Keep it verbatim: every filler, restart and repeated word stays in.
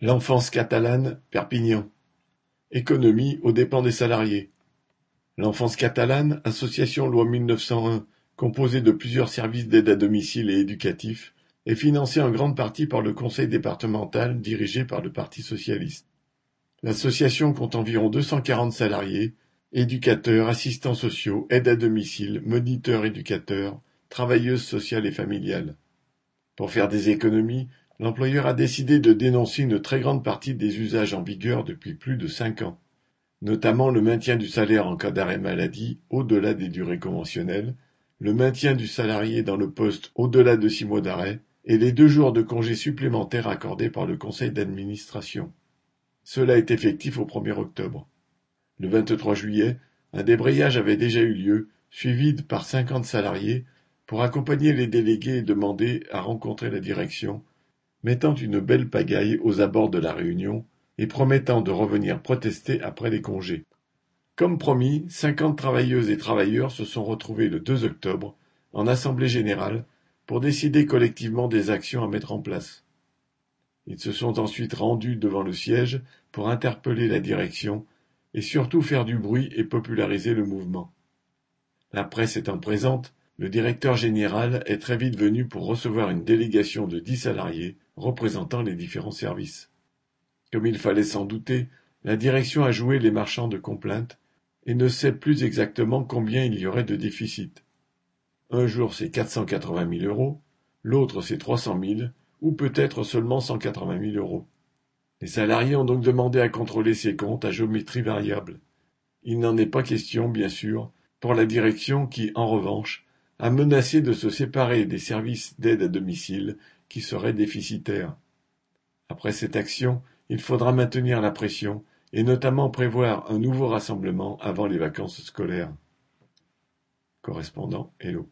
L'enfance catalane, Perpignan. Économie aux dépens des salariés. L'enfance catalane, association loi mille neuf cent un, composée de plusieurs services d'aide à domicile et éducatifs, est financée en grande partie par le conseil départemental dirigé par le Parti socialiste. L'association compte environ deux cent quarante salariés, éducateurs, assistants sociaux, aides à domicile, moniteurs éducateurs, travailleuses sociales et familiales. Pour faire des économies, l'employeur a décidé de dénoncer une très grande partie des usages en vigueur depuis plus de cinq ans, notamment le maintien du salaire en cas d'arrêt maladie au-delà des durées conventionnelles, le maintien du salarié dans le poste au-delà de six mois d'arrêt et les deux jours de congés supplémentaires accordés par le conseil d'administration. Cela est effectif au premier octobre. Le vingt-trois juillet, un débrayage avait déjà eu lieu, suivi par cinquante salariés, pour accompagner les délégués et demander à rencontrer la direction, mettant une belle pagaille aux abords de la réunion et promettant de revenir protester après les congés. Comme promis, cinquante travailleuses et travailleurs se sont retrouvés le deux octobre en assemblée générale pour décider collectivement des actions à mettre en place. Ils se sont ensuite rendus devant le siège pour interpeller la direction et surtout faire du bruit et populariser le mouvement. La presse étant présente, le directeur général est très vite venu pour recevoir une délégation de dix salariés représentant les différents services. Comme il fallait s'en douter, la direction a joué les marchands de complaintes et ne sait plus exactement combien il y aurait de déficit. Un jour c'est quatre cent quatre-vingt mille euros, l'autre c'est trois cent mille, ou peut-être seulement cent quatre-vingt mille euros. Les salariés ont donc demandé à contrôler ces comptes à géométrie variable. Il n'en est pas question, bien sûr, pour la direction qui, en revanche, a menacé de se séparer des services d'aide à domicile qui seraient déficitaires. Après cette action, il faudra maintenir la pression et notamment prévoir un nouveau rassemblement avant les vacances scolaires. Correspondant Hello.